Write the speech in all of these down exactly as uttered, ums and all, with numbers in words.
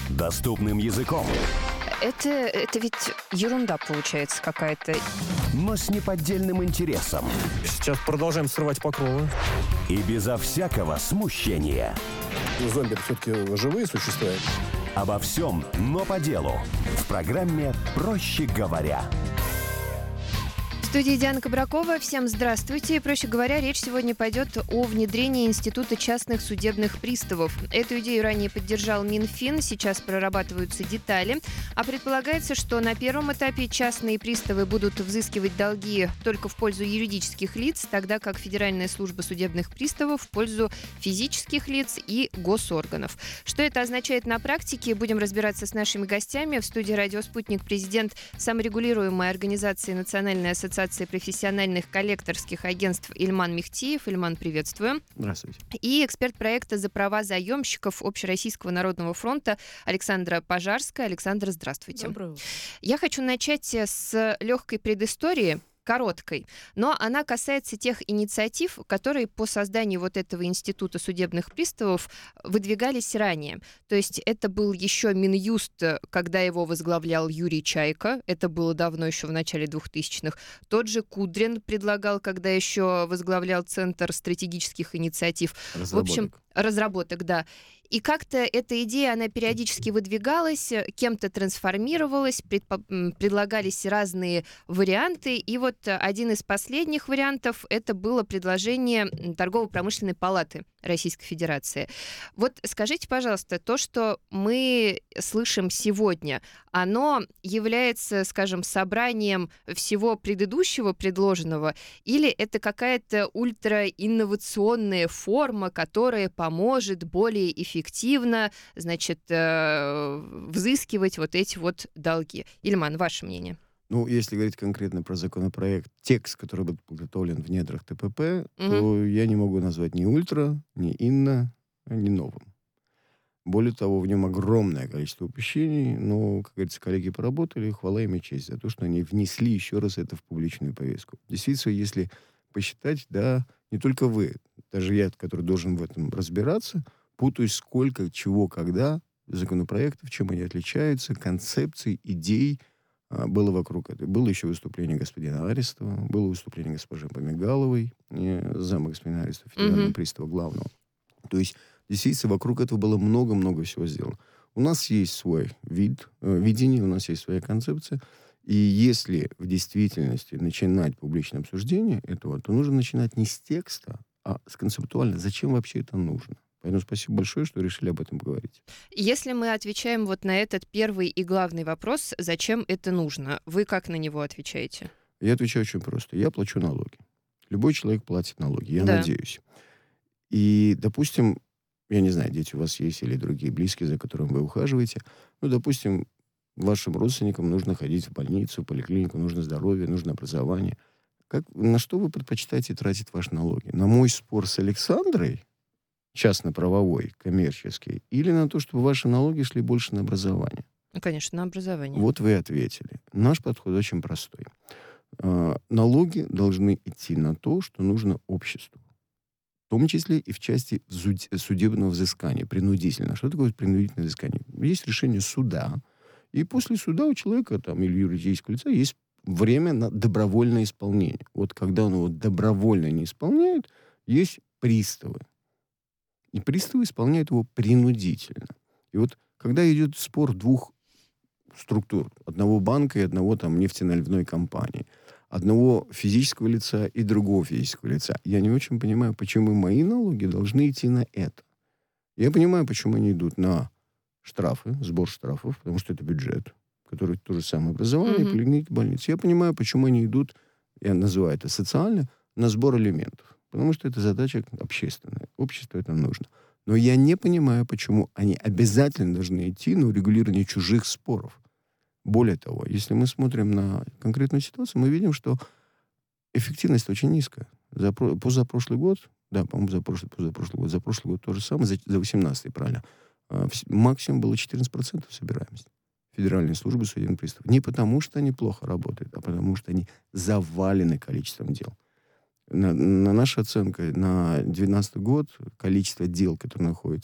Доступным языком. Это, это ведь ерунда получается какая-то. Но с неподдельным интересом. Сейчас продолжаем срывать покровы. И безо всякого смущения. Зомби все-таки живые существа. Обо всем, но по делу. В программе «Проще говоря». В студии Диана Кабракова. Всем здравствуйте. Проще говоря, речь сегодня пойдет о внедрении Института частных судебных приставов. Эту идею ранее поддержал Минфин, сейчас прорабатываются детали. А предполагается, что на первом этапе частные приставы будут взыскивать долги только в пользу юридических лиц, тогда как Федеральная служба судебных приставов в пользу физических лиц и госорганов. Что это означает на практике, будем разбираться с нашими гостями. В студии «Радио Спутник» президент саморегулируемой организации Национальной ассоциации профессиональных коллекторских агентств Ильман Мехтиев. Ильман, приветствую. Здравствуйте. И эксперт проекта «За права заемщиков» Общероссийского народного фронта Александра Пожарская. Александра, здравствуйте. Доброе утро. Я хочу начать с легкой предыстории, короткой, но она касается тех инициатив, которые по созданию вот этого института судебных приставов выдвигались ранее. То есть это был еще Минюст, когда его возглавлял Юрий Чайка, это было давно, еще в начале двухтысячных. Тот же Кудрин предлагал, когда еще возглавлял Центр стратегических инициатив. Разработок. В общем, разработок, да. И как-то эта идея, она периодически выдвигалась, кем-то трансформировалась, предпо- предлагались разные варианты. И вот один из последних вариантов — это было предложение Торгово-промышленной палаты Российской Федерации. Вот скажите, пожалуйста, то, что мы слышим сегодня, оно является, скажем, собранием всего предыдущего предложенного, или это какая-то ультраинновационная форма, которая поможет более эффективно, значит, взыскивать вот эти вот долги? Ильман, ваше мнение? Ну, если говорить конкретно про законопроект, текст, который был подготовлен в недрах ТПП, Мгм. то я не могу назвать ни ультра, ни инно, ни новым. Более того, в нем огромное количество упущений, но, как говорится, коллеги поработали, хвала им и честь за то, что они внесли еще раз это в публичную повестку. Действительно, если посчитать, да, не только вы, даже я, который должен в этом разбираться, путаюсь, сколько, чего, когда законопроектов, чем они отличаются, концепций, идей а, было вокруг этого. Было еще выступление господина Арестова, было выступление госпожи Помигаловой, э, зама господина Арестова, федерального Мгм. пристава главного. То есть, действительно, вокруг этого было много-много всего сделано. У нас есть свой вид, э, видение, у нас есть своя концепция. И если в действительности начинать публичное обсуждение этого, то нужно начинать не с текста, а с концептуально. Зачем вообще это нужно? Поэтому спасибо большое, что решили об этом поговорить. Если мы отвечаем вот на этот первый и главный вопрос, зачем это нужно, вы как на него отвечаете? Я отвечаю очень просто. Я плачу налоги. Любой человек платит налоги, я Да. надеюсь. И, допустим, я не знаю, дети у вас есть или другие близкие, за которыми вы ухаживаете. Ну, допустим, вашим родственникам нужно ходить в больницу, в поликлинику, нужно здоровье, нужно образование. Как, на что вы предпочитаете тратить ваши налоги? На мой спор с Александрой, частно-правовой, коммерческий, или на то, чтобы ваши налоги шли больше на образование? Ну, конечно, на образование. Вот вы и ответили. Наш подход очень простой. А, налоги должны идти на то, что нужно обществу. В том числе и в части зуд- судебного взыскания, принудительно. Что такое принудительное взыскание? Есть решение суда, и после суда у человека там, или юридического лица есть время на добровольное исполнение. Вот когда он его добровольно не исполняет, есть приставы. И приставы исполняют его принудительно. И вот когда идет спор двух структур, одного банка и одного там нефтеналивной компании, одного физического лица и другого физического лица, я не очень понимаю, почему мои налоги должны идти на это. Я понимаю, почему они идут на штрафы, сбор штрафов, потому что это бюджет, который то же самое образование, Мгм. поликлиники, больницы. Я понимаю, почему они идут, я называю это социально, на сбор алиментов. Потому что это задача общественная. Обществу это нужно. Но я не понимаю, почему они обязательно должны идти на урегулирование чужих споров. Более того, если мы смотрим на конкретную ситуацию, мы видим, что эффективность очень низкая. За, про- позапрошлый год, да, по-моему, за прошлый, позапрошлый год, за прошлый год то же самое, за, за восемнадцатый, правильно, а, вс- максимум было четырнадцать процентов собираемость Федеральной службы судебных приставов. Не потому, что они плохо работают, а потому, что они завалены количеством дел. На, на наша оценка на две тысячи девятнадцатый год количество дел, которые находятся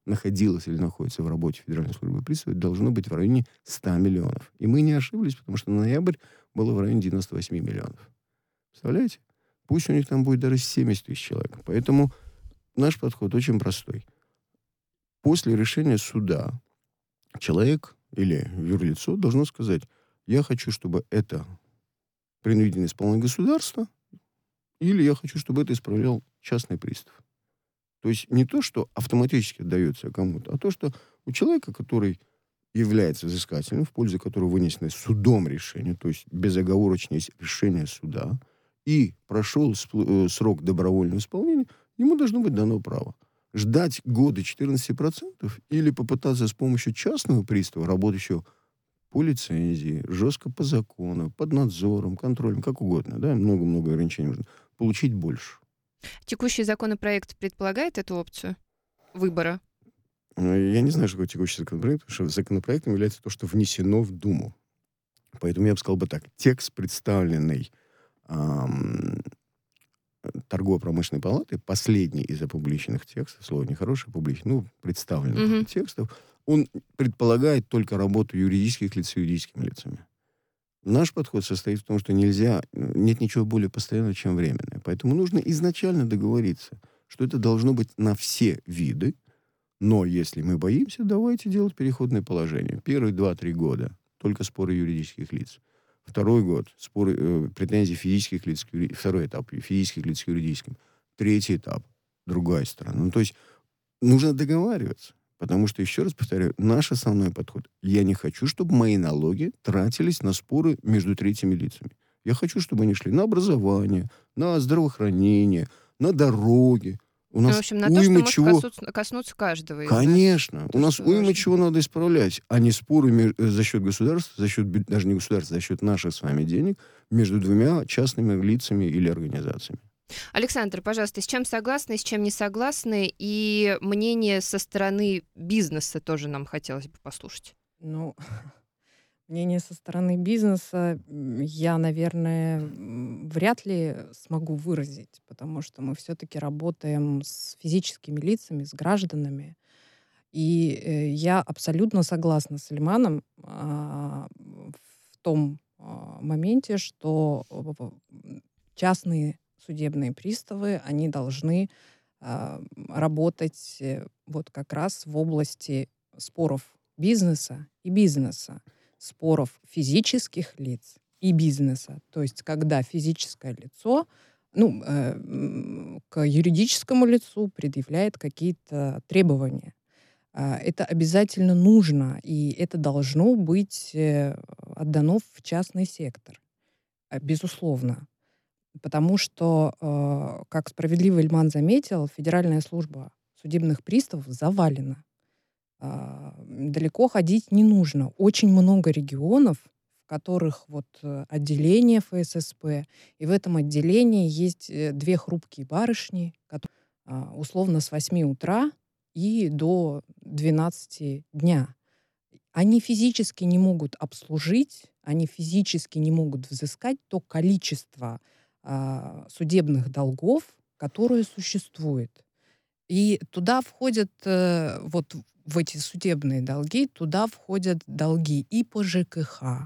находилось или находится в работе Федеральной службы приставов, должно быть в районе ста миллионов. И мы не ошиблись, потому что на ноябрь было в районе девяноста восьми миллионов. Представляете? Пусть у них там будет даже семьдесят тысяч человек. Поэтому наш подход очень простой. После решения суда человек или юрлицо должно сказать: я хочу, чтобы это принудительное исполнение государства, или я хочу, чтобы это исправлял частный пристав. То есть не то, что автоматически отдается кому-то, а то, что у человека, который является взыскателем, в пользу которого вынесено судом решение, то есть безоговорочное решение суда, и прошел срок добровольного исполнения, ему должно быть дано право. Ждать годы четырнадцать процентов или попытаться с помощью частного пристава, работающего по лицензии, жестко по закону, под надзором, контролем, как угодно, да, много-много ограничений нужно, получить больше. Текущий законопроект предполагает эту опцию выбора? Я не знаю, что такое текущий законопроект, потому что законопроектом является то, что внесено в Думу. Поэтому я бы сказал бы так. Текст, представленный эм, Торгово-промышленной палатой, последний из опубличенных текстов, слово нехорошее, публичный, ну, представленных Mm-hmm. текстов, он предполагает только работу юридических лиц с юридическими лицами. Наш подход состоит в том, что нельзя, нет ничего более постоянного, чем временное. Поэтому нужно изначально договориться, что это должно быть на все виды, но если мы боимся, давайте делать переходное положение. Первые два-три года только споры юридических лиц. Второй год споры, э, претензии физических лиц, к юри... второй этап физических лиц к юридическим. Третий этап другая сторона. Ну, то есть нужно договариваться. Потому что, еще раз повторяю, наш основной подход. Я не хочу, чтобы мои налоги тратились на споры между третьими лицами. Я хочу, чтобы они шли на образование, на здравоохранение, на дороги. У нас ну, в общем, на то, что может чего... коснуться, коснуться каждого из Конечно. нас. У нас что уйма важно. чего надо исправлять, а не споры меж... за счет государства, за счет, даже не государства, за счет наших с вами денег между двумя частными лицами или организациями. Александр, пожалуйста, с чем согласны, с чем не согласны? И мнение со стороны бизнеса тоже нам хотелось бы послушать. Ну, мнение со стороны бизнеса я, наверное, вряд ли смогу выразить, потому что мы все-таки работаем с физическими лицами, с гражданами. И э, я абсолютно согласна с Ильманом а, в том а, моменте, что частные судебные приставы, они должны а, работать э, вот как раз в области споров бизнеса и бизнеса, споров физических лиц и бизнеса. То есть когда физическое лицо ну, э, к юридическому лицу предъявляет какие-то требования. Э, это обязательно нужно, и это должно быть э, отдано в частный сектор. Э, безусловно. Потому что, э, как справедливо Ильман заметил, Федеральная служба судебных приставов завалена. Э, далеко ходить не нужно. Очень много регионов, в которых вот отделение эф эс эс пэ, и в этом отделении есть две хрупкие барышни, которые э, условно с восьми утра и до двенадцати дня. Они физически не могут обслужить, они физически не могут взыскать то количество судебных долгов, которые существуют. И туда входят, вот в эти судебные долги, туда входят долги и по жэ ка ха,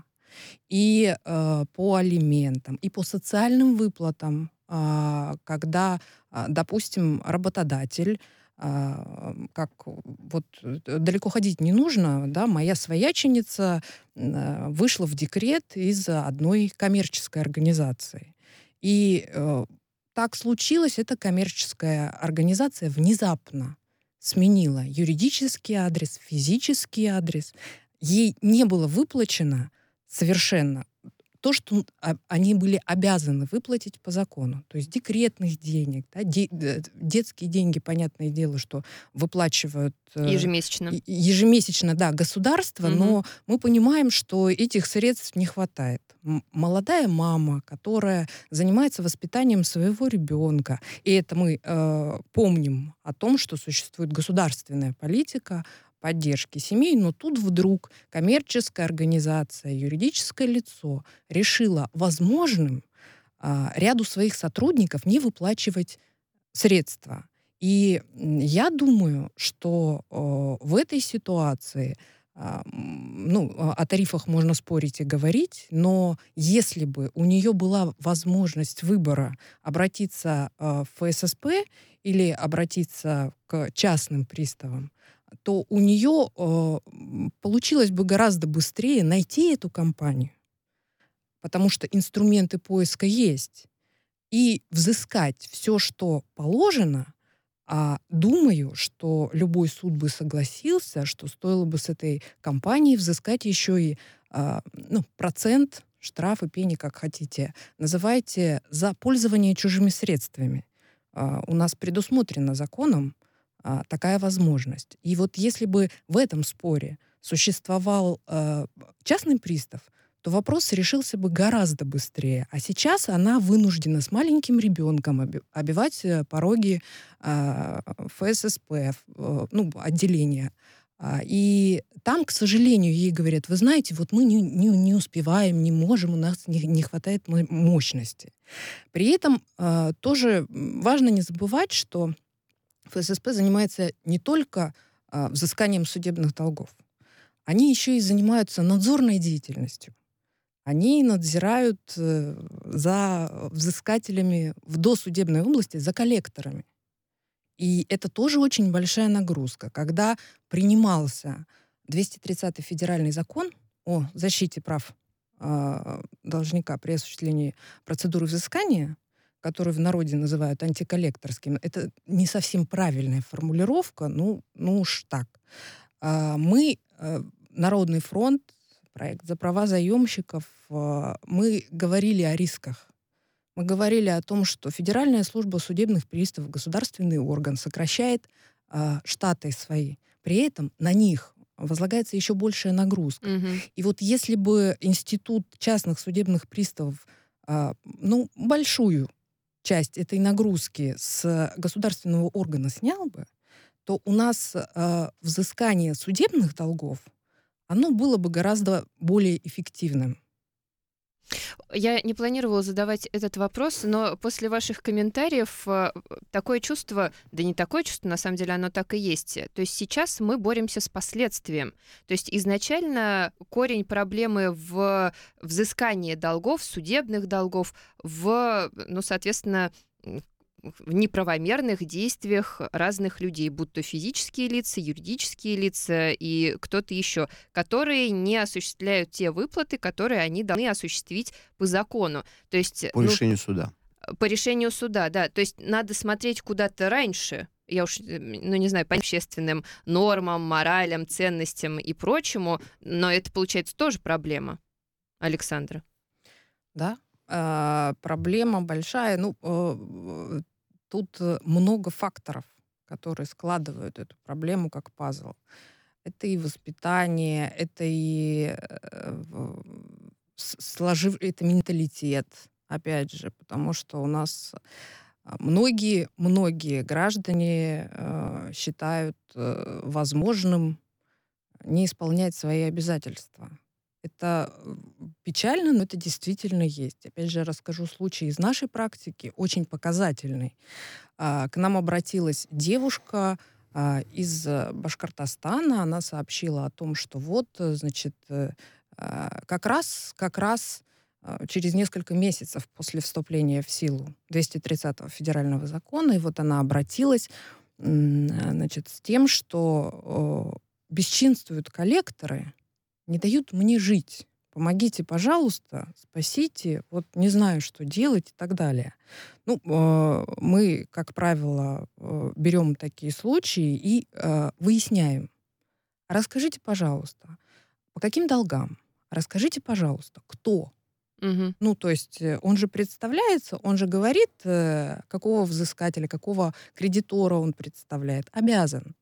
и э, по алиментам, и по социальным выплатам, э, когда, э, допустим, работодатель, э, как вот далеко ходить не нужно, да, моя свояченица э, вышла в декрет из одной коммерческой организации. И э, так случилось, эта коммерческая организация внезапно сменила юридический адрес, физический адрес. Ей не было выплачено совершенно то, что они были обязаны выплатить по закону. То есть декретных денег, да, де, детские деньги, понятное дело, что выплачивают ежемесячно. Э, ежемесячно, да, государство, угу. Но мы понимаем, что этих средств не хватает. М- молодая мама, которая занимается воспитанием своего ребенка, и это мы э, помним о том, что существует государственная политика поддержки семей, но тут вдруг коммерческая организация, юридическое лицо решило возможным а, ряду своих сотрудников не выплачивать средства. И я думаю, что в этой ситуации, ну, о тарифах можно спорить и говорить, но если бы у нее была возможность выбора обратиться в эф эс эс пэ или обратиться к частным приставам, то у нее получилось бы гораздо быстрее найти эту компанию, потому что инструменты поиска есть, и взыскать все, что положено. А думаю, что любой суд бы согласился, что стоило бы с этой компании взыскать еще и а, ну, процент, штрафы, пени, как хотите, называйте, за пользование чужими средствами. А, у нас предусмотрена законом а, такая возможность. И вот если бы в этом споре существовал а, частный пристав, то вопрос решился бы гораздо быстрее. А сейчас она вынуждена с маленьким ребенком оби- обивать э, пороги э, эф эс эс пэ, э, ну, отделения. А, и там, к сожалению, ей говорят: вы знаете, вот мы не, не, не успеваем, не можем, у нас не, не хватает мо- мощности. При этом э, тоже важно не забывать, что эф эс эс пэ занимается не только э, взысканием судебных долгов. Они еще и занимаются надзорной деятельностью. Они надзирают э, за взыскателями в досудебной области, за коллекторами. И это тоже очень большая нагрузка. Когда принимался двести тридцатый федеральный закон о защите прав э, должника при осуществлении процедуры взыскания, который в народе называют антиколлекторским, это не совсем правильная формулировка, ну, ну уж так. А, мы, э, Народный фронт, проект «За права заемщиков», мы говорили о рисках. Мы говорили о том, что Федеральная служба судебных приставов, государственный орган, сокращает э, штаты свои. При этом на них возлагается еще большая нагрузка. Угу. И вот если бы институт частных судебных приставов э, ну, большую часть этой нагрузки с государственного органа снял бы, то у нас э, взыскание судебных долгов, оно было бы гораздо более эффективным. Я не планировала задавать этот вопрос, но после ваших комментариев э, такое чувство, да не такое чувство, на самом деле оно так и есть. То есть сейчас мы боремся с последствием. То есть изначально корень проблемы в взыскании долгов, судебных долгов, в, ну, соответственно, в неправомерных действиях разных людей, будь то физические лица, юридические лица и кто-то еще, которые не осуществляют те выплаты, которые они должны осуществить по закону. То есть, По ну, решению суда. По решению суда, да. То есть надо смотреть куда-то раньше, я уж, ну не знаю, по общественным нормам, моралям, ценностям и прочему, но это, получается, тоже проблема, Александра. Да, э, проблема большая. Ну, э, тут много факторов, которые складывают эту проблему как пазл. Это и воспитание, это и э, сложив, это менталитет, опять же, потому что у нас многие, многие граждане э, считают э, возможным не исполнять свои обязательства. Это печально, но это действительно есть. Опять же, расскажу случай из нашей практики, очень показательный. К нам обратилась девушка из Башкортостана. Она сообщила о том, что вот, значит, как раз, как раз через несколько месяцев после вступления в силу двести тридцатого федерального закона, и вот она обратилась, значит, с тем, что бесчинствуют коллекторы, не дают мне жить. Помогите, пожалуйста, спасите. Вот не знаю, что делать и так далее. Ну, э, мы, как правило, э, берем такие случаи и э, выясняем. Расскажите, пожалуйста, по каким долгам? Расскажите, пожалуйста, кто? Угу. Ну, то есть он же представляется, он же говорит, э, какого взыскателя, какого кредитора он представляет. Обязан.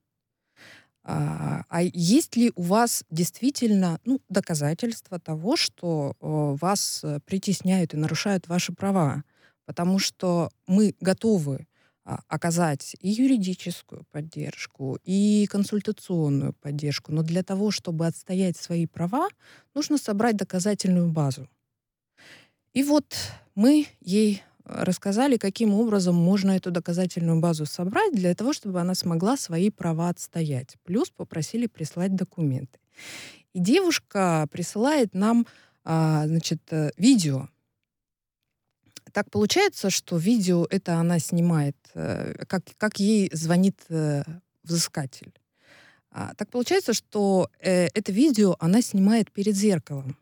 А, а есть ли у вас действительно, ну, доказательства того, что э, вас притесняют и нарушают ваши права? Потому что мы готовы а, оказать и юридическую поддержку, и консультационную поддержку, но для того, чтобы отстоять свои права, нужно собрать доказательную базу. И вот мы ей рассказали, каким образом можно эту доказательную базу собрать для того, чтобы она смогла свои права отстоять. Плюс попросили прислать документы. И девушка присылает нам, а, значит, э, видео. Так получается, что видео это она снимает, э, как, как ей звонит э, взыскатель. А, так получается, что э, это видео она снимает перед зеркалом.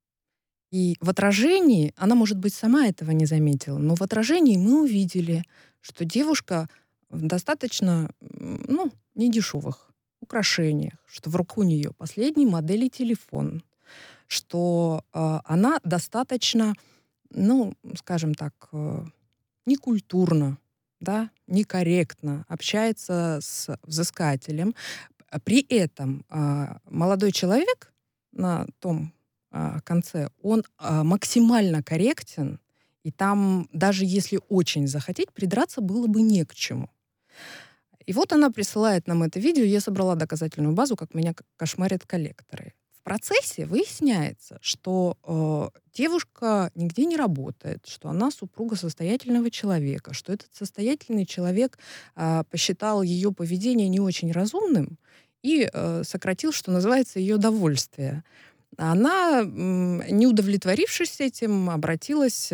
И в отражении, она, может быть, сама этого не заметила, но в отражении мы увидели, что девушка в достаточно, м, ну, недешевых украшениях, что в руку у нее последней модели телефон, что э, она достаточно, ну, скажем так, э, некультурно, да, некорректно общается с взыскателем. При этом э, молодой человек на том э, конце, он э, максимально корректен, и там, даже если очень захотеть, придраться было бы не к чему. И вот она присылает нам это видео, я собрала доказательную базу, как меня кошмарят коллекторы. В процессе выясняется, что э, девушка нигде не работает, что она супруга состоятельного человека, что этот состоятельный человек э, посчитал ее поведение не очень разумным и э, сократил, что называется, ее довольствие. Она, м, не удовлетворившись этим, обратилась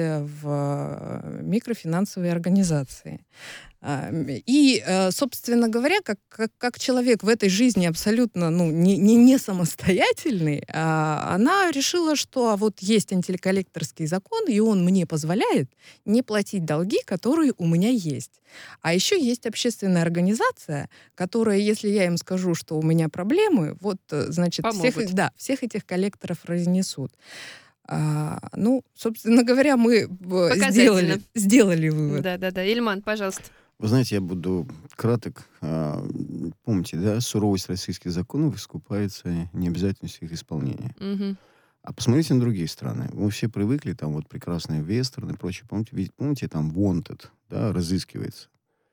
в микрофинансовые организации. А, И, э, собственно говоря, как, как, как человек в этой жизни абсолютно ну, не, не, не самостоятельный, а, она решила, что а вот есть антиколлекторский закон, и он мне позволяет не платить долги, которые у меня есть. А еще есть общественная организация, которая, если я им скажу, что у меня проблемы, вот, э, значит, всех, Помогут. да, всех этих коллекторов разнесут. А, ну, собственно говоря, мы э, Показательно. сделали, сделали вывод. Да-да-да. Ильман, пожалуйста. Вы знаете, я буду краток. А, Помните, да, суровость российских законов искупается необязательностью их исполнения. Мгм. А посмотрите на другие страны. Мы все привыкли, там вот прекрасные вестерны и прочее. Помните, ведь- помните, там wanted, да, разыскивается.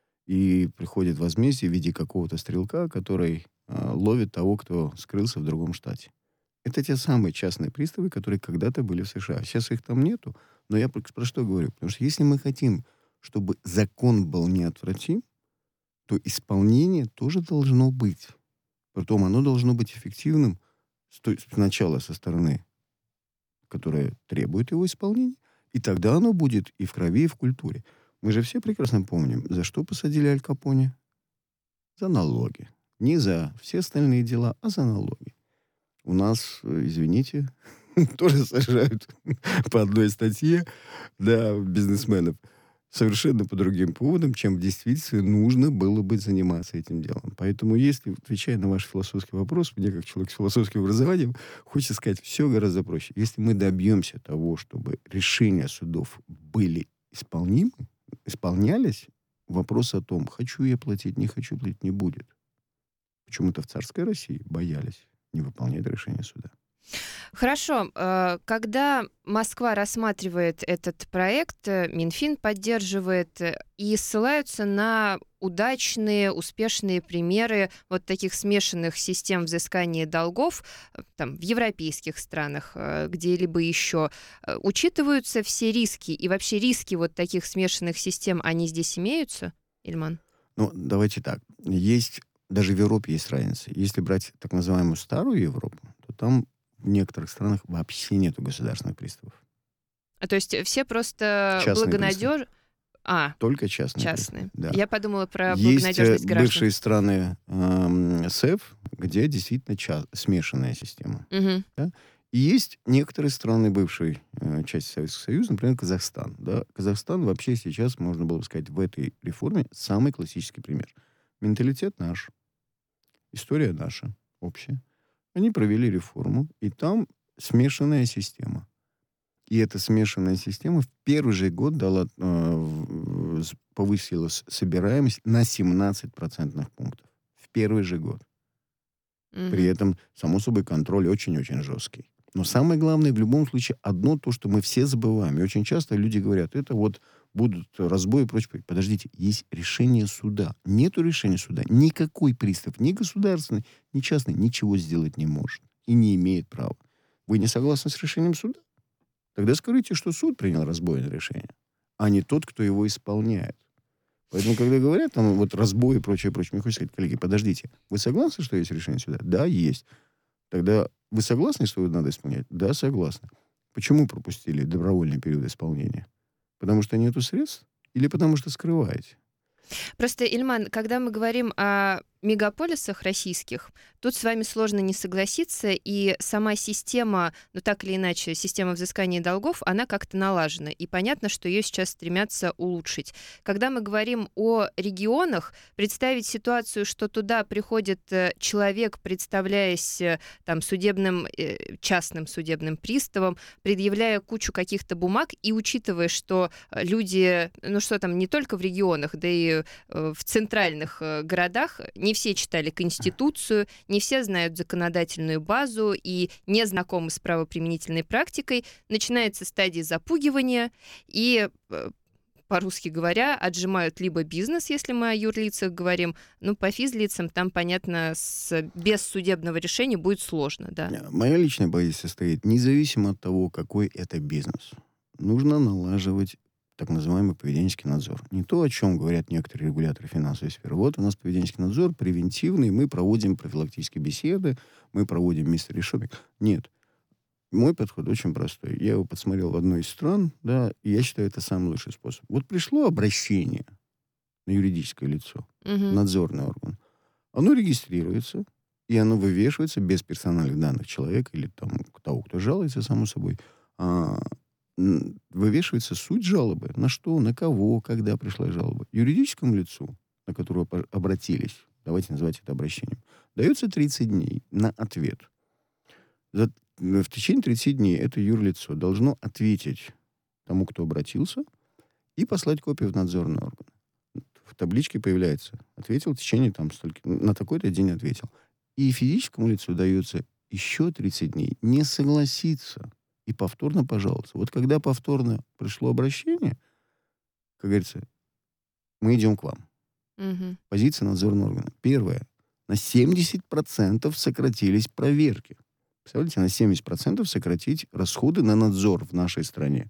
И приходит возмездие в виде какого-то стрелка, который а, ловит того, кто скрылся в другом штате. Это те самые частные приставы, которые когда-то были в США. Сейчас их там нету, но я про, про что говорю? Потому что если мы хотим, чтобы закон был неотвратим, то исполнение тоже должно быть. Притом оно должно быть эффективным с той- сначала со стороны, которая требует его исполнения, и тогда оно будет и в крови, и в культуре. Мы же все прекрасно помним, за что посадили Аль Капоне? За налоги. Не за все остальные дела, а за налоги. У нас, э, извините, тоже сажают по одной статье, да, бизнесменов совершенно по другим поводам, чем в действительности нужно было бы заниматься этим делом. Поэтому, если, отвечая на ваш философский вопрос, мне, как человек с философским образованием, хочется сказать, все гораздо проще. Если мы добьемся того, чтобы решения судов были исполнимы, исполнялись, вопрос о том, хочу я платить, не хочу платить, не будет. Почему-то в царской России боялись не выполнять решение суда. Хорошо. э, Когда Москва рассматривает этот проект, э, Минфин поддерживает э, и ссылаются на удачные, успешные примеры вот таких смешанных систем взыскания долгов э, там, в европейских странах, э, где-либо еще. Э, Учитываются все риски? И вообще риски вот таких смешанных систем, они здесь имеются, Ильман? Ну, давайте так. Есть, даже в Европе есть разница. Если брать так называемую старую Европу, то там в некоторых странах вообще нету государственных приставов. А, То есть все просто Частные благонадеж... А, Только частные. частные. приставы, да. Я подумала про Есть благонадежность э, граждан. бывшие страны эм, СЭФ, где действительно ча- смешанная система. Мгм. И есть некоторые страны бывшей э, части Советского Союза, например, Казахстан. Да? Казахстан вообще сейчас, можно было бы сказать, в этой реформе самый классический пример. Менталитет наш, история наша общая. Они провели реформу, и там смешанная система. И эта смешанная система в первый же год дала, э, в- с- повысила с- собираемость на семнадцать процентных пунктов. В первый же год. Мгм. При этом, само собой, контроль очень-очень жесткий. Но самое главное, в любом случае, одно то, что мы все забываем. И очень часто люди говорят, это вот будут разбои и прочее. Подождите, есть решение суда. Нету решения суда. Никакой пристав, ни государственный, ни частный, ничего сделать не может. И не имеет права. Вы не согласны с решением суда? Тогда скажите, что суд принял разбойное решение. а не тот, кто его исполняет. Поэтому, когда говорят, там, вот разбой и прочее, прочее, мне хочется сказать, коллеги, подождите, вы согласны, что есть решение суда? Да, есть. Тогда вы согласны, что его надо исполнять? Да, согласны. Почему пропустили добровольный период исполнения? Потому что нету средств или потому что скрываете? Просто, Ильман, когда мы говорим о мегаполисах российских, тут с вами сложно не согласиться, и сама система, ну так или иначе, система взыскания долгов, она как-то налажена, и понятно, что ее сейчас стремятся улучшить. Когда мы говорим о регионах, представить ситуацию, что туда приходит э, человек, представляясь э, там судебным, э, частным судебным приставом, предъявляя кучу каких-то бумаг, и учитывая, что э, люди, ну что там, не только в регионах, да и э, в центральных э, городах, не все читали Конституцию, не все знают законодательную базу и не знакомы с правоприменительной практикой. Начинается стадия запугивания, и, по-русски говоря, отжимают либо бизнес, если мы о юрлицах говорим, ну, по физлицам там, понятно, с, без судебного решения будет сложно, да. Моя личная позиция стоит, независимо от того, какой это бизнес, нужно налаживать так называемый поведенческий надзор. Не то, о чем говорят некоторые регуляторы финансовой сферы. Вот у нас поведенческий надзор превентивный, мы проводим профилактические беседы, мы проводим мистери шопинг. Нет. Мой подход очень простой. Я его подсмотрел в одной из стран, да, и я считаю, это самый лучший способ. Вот пришло обращение на юридическое лицо, Угу. надзорный орган. Оно регистрируется, и оно вывешивается без персональных данных человека или там того, кто жалуется, само собой, а, вывешивается суть жалобы. На что, на кого, когда пришла жалоба. Юридическому лицу, на которого обратились, давайте называть это обращением, дается тридцать дней на ответ. За, в течение тридцати дней это юрлицо должно ответить тому, кто обратился, и послать копию в надзорный орган. В табличке появляется. Ответил в течение там столько, на такой-то день ответил. И физическому лицу дается еще тридцать дней не согласиться и повторно пожаловаться. Вот когда повторно пришло обращение, как говорится, мы идем к вам. Угу. Позиция надзорного органа. Первое. На семьдесят процентов сократились проверки. Представляете, на семьдесят процентов сократить расходы на надзор в нашей стране.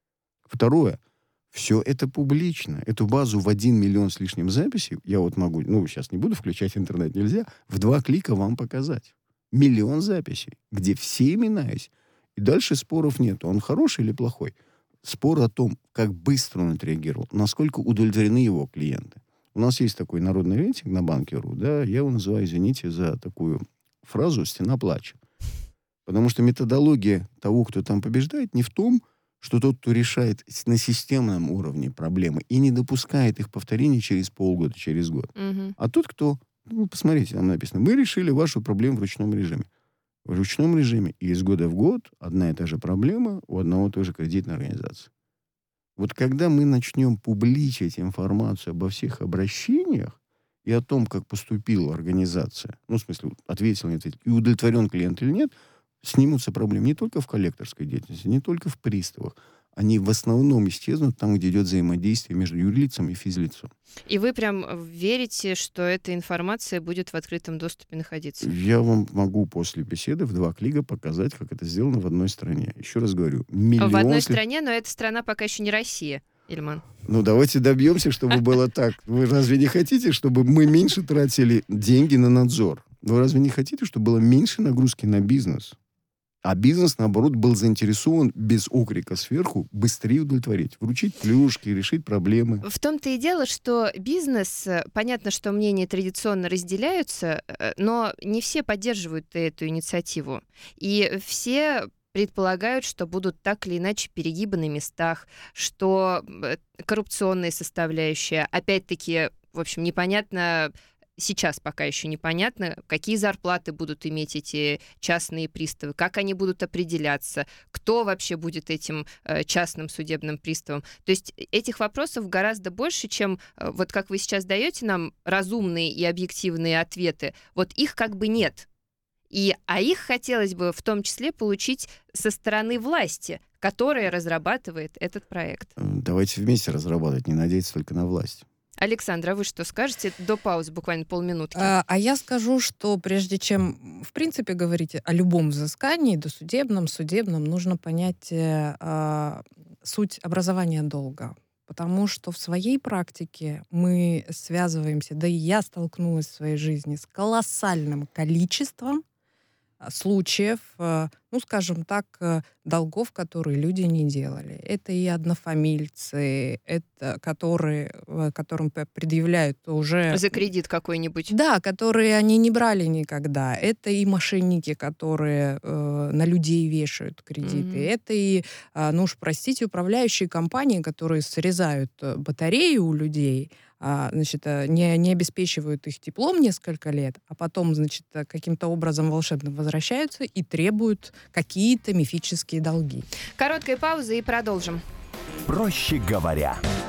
Второе. Все это публично. Эту базу в один миллион с лишним записей, я вот могу, ну, сейчас не буду включать интернет, нельзя, в два клика вам показать. Миллион записей, где все имена есть. И дальше споров нет. Он хороший или плохой? Спор о том, как быстро он отреагировал, насколько удовлетворены его клиенты. У нас есть такой народный рейтинг на Банке.ру, да, я его называю, извините за такую фразу, «стена плача». Потому что методология того, кто там побеждает, не в том, что тот, кто решает на системном уровне проблемы и не допускает их повторений через полгода, через год. Угу. А тот, кто, ну, посмотрите, там написано, мы решили вашу проблему в ручном режиме. В ручном режиме и из года в год одна и та же проблема у одного и той же кредитной организации. Вот когда мы начнем публичить информацию обо всех обращениях и о том, как поступила организация, ну, в смысле, ответил, не ответил, и удовлетворен клиент или нет, снимутся проблемы не только в коллекторской деятельности, не только в приставах. Они в основном исчезнут там, где идет взаимодействие между юрлицом и физлицом. И вы прям верите, что эта информация будет в открытом доступе находиться? Я вам могу после беседы в два клика показать, как это сделано в одной стране. Еще раз говорю, миллион... В одной стране, но эта страна пока еще не Россия, Ильман. Ну, давайте добьемся, чтобы было так. Вы разве не хотите, чтобы мы меньше тратили деньги на надзор? Вы разве не хотите, чтобы было меньше нагрузки на бизнес? А бизнес, наоборот, был заинтересован без окрика сверху быстрее удовлетворить. Вручить плюшки, решить проблемы. В том-то и дело, что бизнес, понятно, что мнения традиционно разделяются, но не все поддерживают эту инициативу. И все предполагают, что будут так или иначе перегибы на местах, что коррупционная составляющая, опять-таки, в общем, непонятно... Сейчас пока еще непонятно, какие зарплаты будут иметь эти частные приставы, как они будут определяться, кто вообще будет этим э, частным судебным приставом. То есть этих вопросов гораздо больше, чем э, вот как вы сейчас даете нам разумные и объективные ответы. Вот их как бы нет. И, а их хотелось бы в том числе получить со стороны власти, которая разрабатывает этот проект. Давайте вместе разрабатывать, не надеяться только на власть. Александра, а вы что скажете? До паузы буквально полминутки. А, а я скажу, что прежде чем, в принципе, говорить о любом взыскании, досудебном, судебном, нужно понять а, суть образования долга. Потому что в своей практике мы связываемся, да и я столкнулась в своей жизни с колоссальным количеством случаев, ну, скажем так, долгов, которые люди не делали. Это и однофамильцы, это которые, которым предъявляют уже... За кредит какой-нибудь. Да, которые они не брали никогда. Это и мошенники, которые э, на людей вешают кредиты. Mm-hmm. Это и, э, ну уж простите, управляющие компании, которые срезают батареи у людей, а, значит, не, не обеспечивают их теплом несколько лет, а потом, значит, каким-то образом волшебным возвращаются и требуют какие-то мифические долги. Короткая пауза и продолжим. Проще говоря.